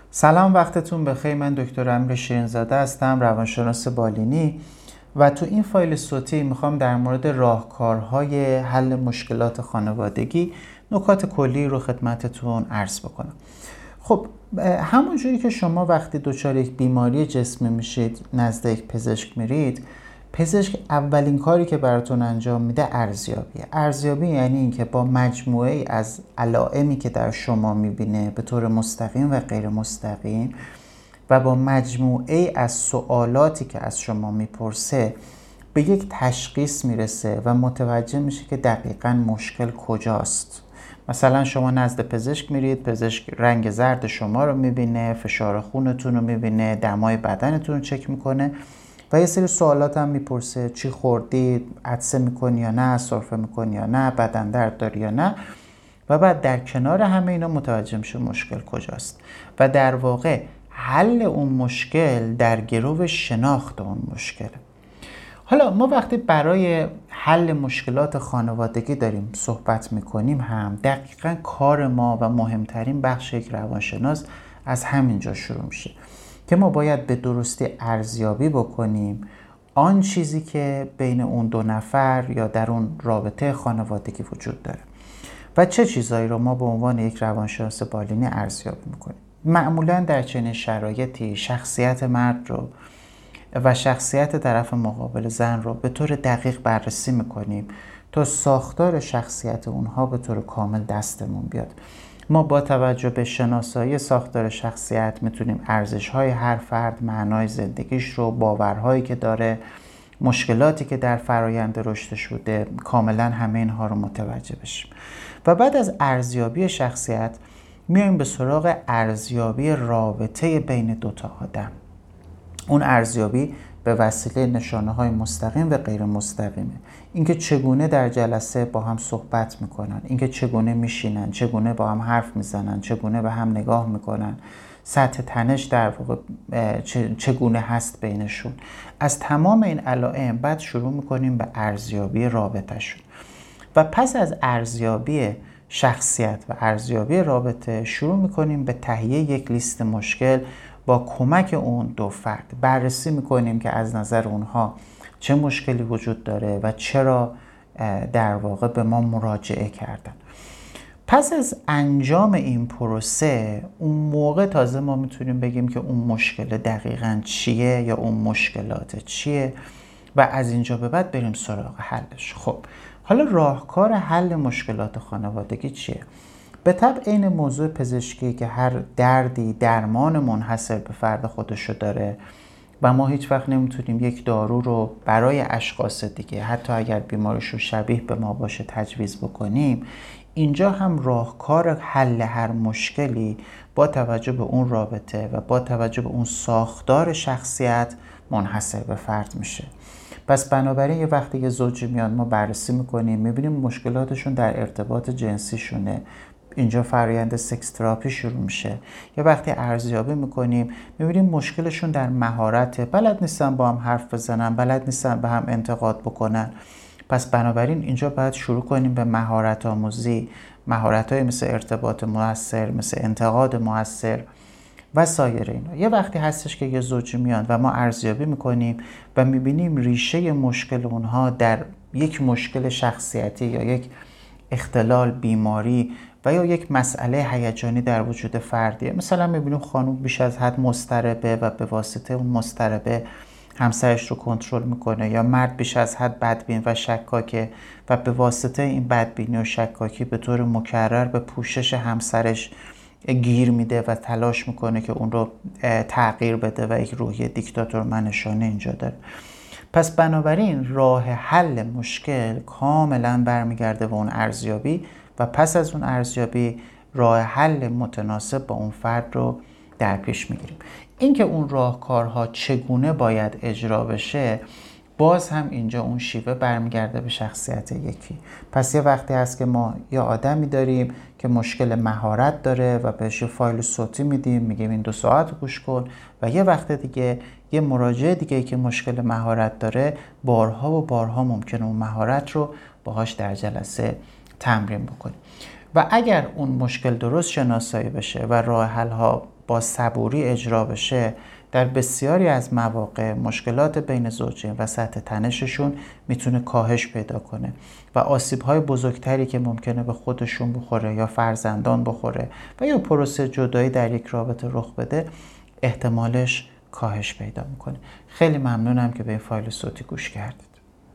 سلام، وقتتون بخیر. من دکتر امیر شیرین‌زاده هستم، روانشناس بالینی و تو این فایل صوتی میخوام در مورد راهکارهای حل مشکلات خانوادگی نکات کلی رو خدمتتون عرض بکنم. خب همونجوری که شما وقتی دچار یک بیماری جسمی میشید نزد یک پزشک میرید، پزشک اولین کاری که براتون انجام میده ارزیابی یعنی اینکه با مجموعه ای از علائمی که در شما میبینه به طور مستقیم و غیر مستقیم و با مجموعه ای از سوالاتی که از شما میپرسه به یک تشخیص میرسه و متوجه میشه که دقیقاً مشکل کجاست. مثلا شما نزد پزشک میرید، پزشک رنگ زرد شما رو میبینه، فشار خونتون رو میبینه، دمای بدنتون رو چک میکنه و یه سری سوالات هم میپرسه: چی خوردی؟ عطسه میکنی یا نه؟ سرفه میکنی یا نه؟ بدن درد داری یا نه؟ و بعد در کنار همه اینا متوجه میشه مشکل کجاست و در واقع حل اون مشکل در گرو شناخت اون مشکله. حالا ما وقتی برای حل مشکلات خانوادگی داریم صحبت میکنیم هم دقیقاً کار ما و مهمترین بخش یک روانشناس از همینجا شروع میشه که ما باید به درستی ارزیابی بکنیم آن چیزی که بین اون دو نفر یا در اون رابطه خانوادگی وجود داره و چه چیزایی رو ما به عنوان یک روانشناس بالینی ارزیابی میکنیم. معمولاً در چنین شرایطی شخصیت مرد رو و شخصیت طرف مقابل زن رو به طور دقیق بررسی میکنیم تا ساختار شخصیت اونها به طور کامل دستمون بیاد. ما با توجه به شناسایی ساختار شخصیت میتونیم ارزش‌های هر فرد، معنای زندگیش رو، باورهایی که داره، مشکلاتی که در فرایند رشد شده، کاملا همه اینها رو متوجه بشیم. و بعد از ارزیابی شخصیت میایم به سراغ ارزیابی رابطه بین دوتا آدم. اون ارزیابی به وسیله نشانه‌های مستقیم و غیر مستقیمه. اینکه چگونه در جلسه با هم صحبت میکنن، اینکه چگونه میشینن، چگونه با هم حرف میزنن، چگونه به هم نگاه میکنن، سطح تنش در واقع چگونه هست بینشون. از تمام این علائم بعد شروع میکنیم به ارزیابی رابطهشون و پس از ارزیابی شخصیت و ارزیابی رابطه شروع میکنیم به تهیه یک لیست مشکل. با کمک اون دو فرد بررسی میکنیم که از نظر اونها چه مشکلی وجود داره و چرا در واقع به ما مراجعه کردن. پس از انجام این پروسه اون موقع تازه ما میتونیم بگیم که اون مشکل دقیقاً چیه یا اون مشکلات چیه و از اینجا به بعد بریم سراغ حلش. خب حالا راهکار حل مشکلات خانوادگی چیه؟ به طبع این موضوع پزشکی که هر دردی درمان منحصر به فرد خودشو داره و ما هیچ وقت نمیتونیم یک دارو رو برای اشخاص دیگه حتی اگر بیماریشون شبیه به ما باشه تجویز بکنیم، اینجا هم راهکار حل هر مشکلی با توجه به اون رابطه و با توجه به اون ساختار شخصیت منحصر به فرد میشه. پس بنابراین یه وقتی یه زوجی میاد ما بررسی میکنیم، میبینیم مشکلاتشون در ارتباط جنسیشونه، اینجا فرآیند سکس تراپی شروع میشه. یه وقتی ارزیابی میکنیم میبینیم مشکلشون در مهارت، بلد نیستن با هم حرف بزنن، بلد نیستن به هم انتقاد بکنن. پس بنابراین اینجا باید شروع کنیم به مهارت آموزی، مهارت‌های مثل ارتباط مؤثر، مثل انتقاد مؤثر و سایر اینا. یه وقتی هستش که یه زوجی میاد و ما ارزیابی میکنیم و میبینیم ریشه مشکل اونها در یک مشکل شخصیتی یا یک اختلال، بیماری و یا یک مسئله هیجانی در وجود فردیه. مثلا میبینیم خانم بیش از حد مضطربه و به واسطه اون مضطربه همسرش رو کنترل میکنه، یا مرد بیش از حد بدبین و شکاکه و به واسطه این بدبینی و شکاکی به طور مکرر به پوشش همسرش گیر میده و تلاش میکنه که اون رو تغییر بده و یک روحیه دیکتاتور منشانه اینجا داره. پس بنابراین راه حل مشکل کاملا برمیگرده به اون ارزیابی و پس از اون ارزیابی راه حل متناسب با اون فرد رو در پیش میگیریم. اینکه اون راهکارها چگونه باید اجرا بشه باز هم اینجا اون شیوه برمیگرده به شخصیت یکی. پس یه وقتی هست که ما یه آدمی داریم که مشکل مهارت داره و بهش یه فایل صوتی میدیم، میگیم این 2 ساعت گوش کن، و یه وقت دیگه یه مراجع دیگه که مشکل مهارت داره بارها و بارها ممکنه اون مهارت رو باهاش در جلسه تمرین بکنیم و اگر اون مشکل درست شناسایی بشه و راه حل ها با صبوری اجرا بشه در بسیاری از مواقع مشکلات بین زوجین و سطح تنششون میتونه کاهش پیدا کنه و آسیب‌های بزرگتری که ممکنه به خودشون بخوره یا فرزندان بخوره و یا پروسه جدایی در یک رابطه رخ بده احتمالش کاهش پیدا میکنه. خیلی ممنونم که به این فایل صوتی گوش کردید.